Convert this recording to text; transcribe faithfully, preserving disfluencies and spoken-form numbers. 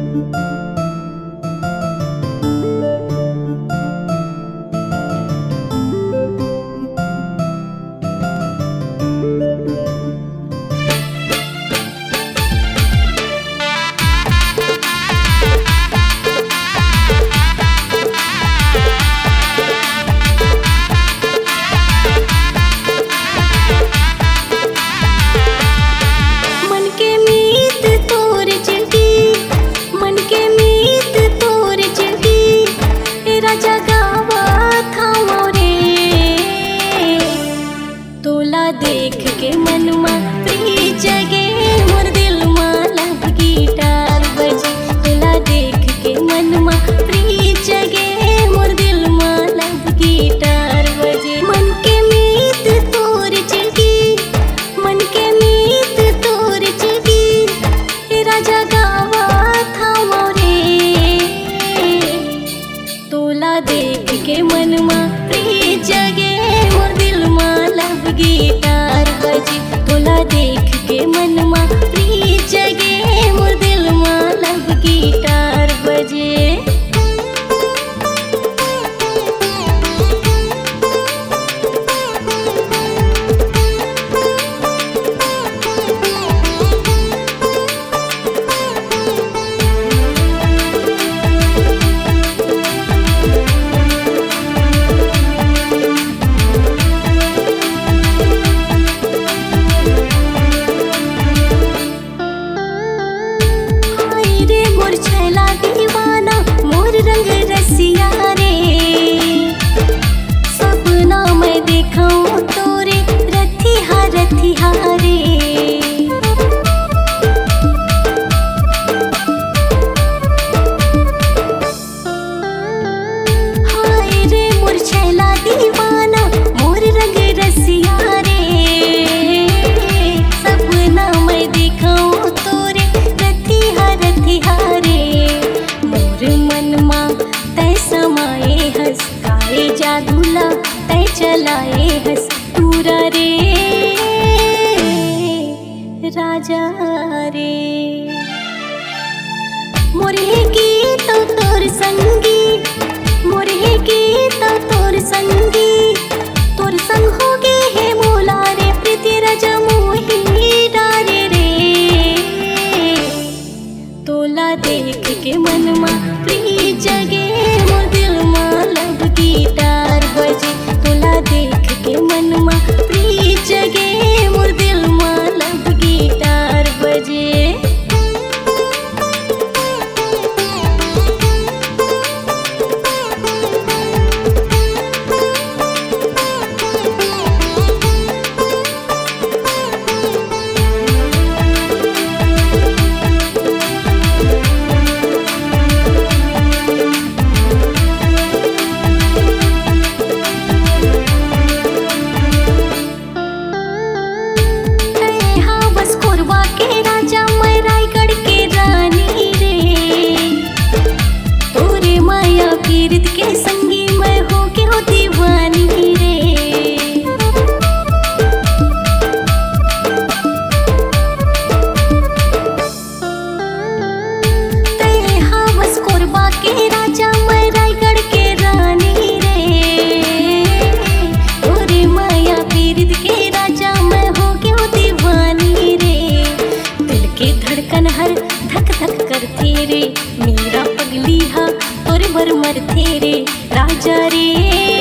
देख के मनमा प्री जगे मोर दिल में लब गिटार बजे। तोला देख के मनमा प्री जगे मोर दिल में लब गिटार बजे। मन के मीत तोर चिलकी, मन के मीत तोर चिलकी, राजा गावा था मोरे। तोला देख के मनमा प्री जगे मोर दिल में लब गिटार बजे। तोला देख के मनमा प्री जगे मोर दिल में लब गिटार बजे। छैला दीवाना मोर रंग रसिया रे, सपना मैं देखाऊं तोरे रथिया रथिया रे। हाय रे मोर छैला दीवाना मोर रंग रसिया रे, सपना मैं देखाऊं तोरे रथिया रथिया रे। मोर मनमा तै समाए हस, काए जादूला तै चलाए हस पूरा रे राजा रे। मोरे गीत तोर संगी, मोरे गीत तोर संगी, तोर संग हो गे हे मोला रे प्रीति राजा मोही डारे रे। तोला देख के मनमा प्री जगे मोर दिल में लब गिटार बजे। तोला देख के मनमा प्री जगे मोर दिल में लब गिटार बजे। कीर्त के संगी मैं हो के हो दीवानी रे। तै हावस कोरबा के राजा मैं रायगढ़ के रानी रे। तोरे माया कीर्त के राजा मैं हो के हो दीवानी रे। दिल के धड़कन हर धक धक करती रे, मेरा पगली हा तोरे भर मर थे रे राजा रे।